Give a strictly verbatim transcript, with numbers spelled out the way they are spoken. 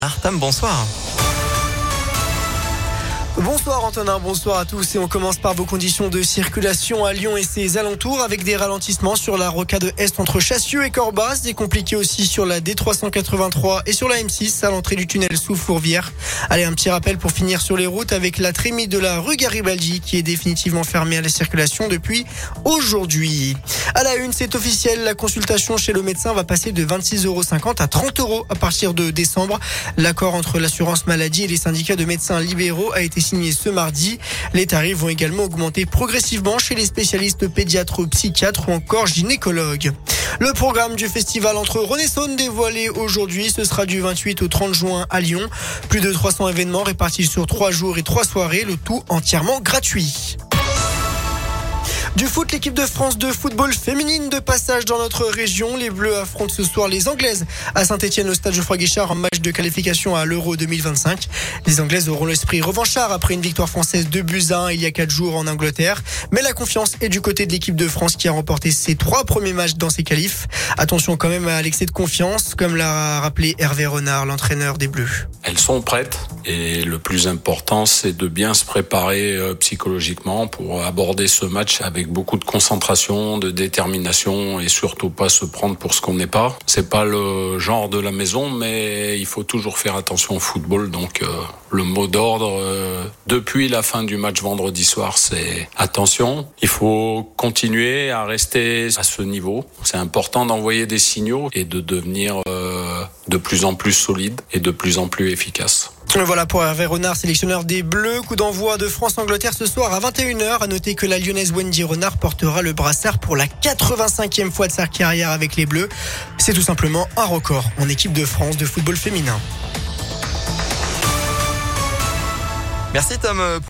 Artam, bonsoir. Bonsoir Antonin, bonsoir à tous et on commence par vos conditions de circulation à Lyon et ses alentours avec des ralentissements sur la rocade Est entre Chassieux et Corbas, des compliqués aussi sur la D trois cent quatre-vingt-trois et sur la M six à l'entrée du tunnel sous Fourvière. Allez, un petit rappel pour finir sur les routes avec la trémie de la rue Garibaldi qui est définitivement fermée à la circulation depuis aujourd'hui. À la une, c'est officiel, la consultation chez le médecin va passer de vingt-six euros cinquante à trente euros à partir de décembre. L'accord entre l'assurance maladie et les syndicats de médecins libéraux a été signé ce mardi. Les tarifs vont également augmenter progressivement chez les spécialistes pédiatres, psychiatres ou encore gynécologues. Le programme du festival entre Rhône-et-Saône dévoilé aujourd'hui, ce sera du vingt-huit au trente juin à Lyon. Plus de trois cents événements répartis sur trois jours et trois soirées, le tout entièrement gratuit. Du foot, l'équipe de France de football féminine de passage dans notre région. Les Bleus affrontent ce soir les Anglaises à Saint-Etienne au stade Geoffroy-Guichard en match de qualification à l'Euro deux mille vingt-cinq. Les Anglaises auront l'esprit revanchard après une victoire française deux buts à un il y a quatre jours en Angleterre. Mais la confiance est du côté de l'équipe de France qui a remporté ses trois premiers matchs dans ses qualifs. Attention quand même à l'excès de confiance, comme l'a rappelé Hervé Renard, l'entraîneur des Bleus. Elles sont prêtes et le plus important, c'est de bien se préparer euh, psychologiquement pour aborder ce match avec beaucoup de concentration, de détermination et surtout pas se prendre pour ce qu'on n'est pas. C'est pas le genre de la maison, mais il faut toujours faire attention au football. Donc euh, le mot d'ordre euh, depuis la fin du match vendredi soir, c'est attention. Il faut continuer à rester à ce niveau. C'est important d'envoyer des signaux et de devenir euh, de plus en plus solide et de plus en plus efficace. Voilà pour Hervé Renard, sélectionneur des Bleus. Coup d'envoi de France-Angleterre ce soir à vingt et une heures. À noter que la Lyonnaise Wendy Renard portera le brassard pour la quatre-vingt-cinquième fois de sa carrière avec les Bleus. C'est tout simplement un record en équipe de France de football féminin. Merci Tom.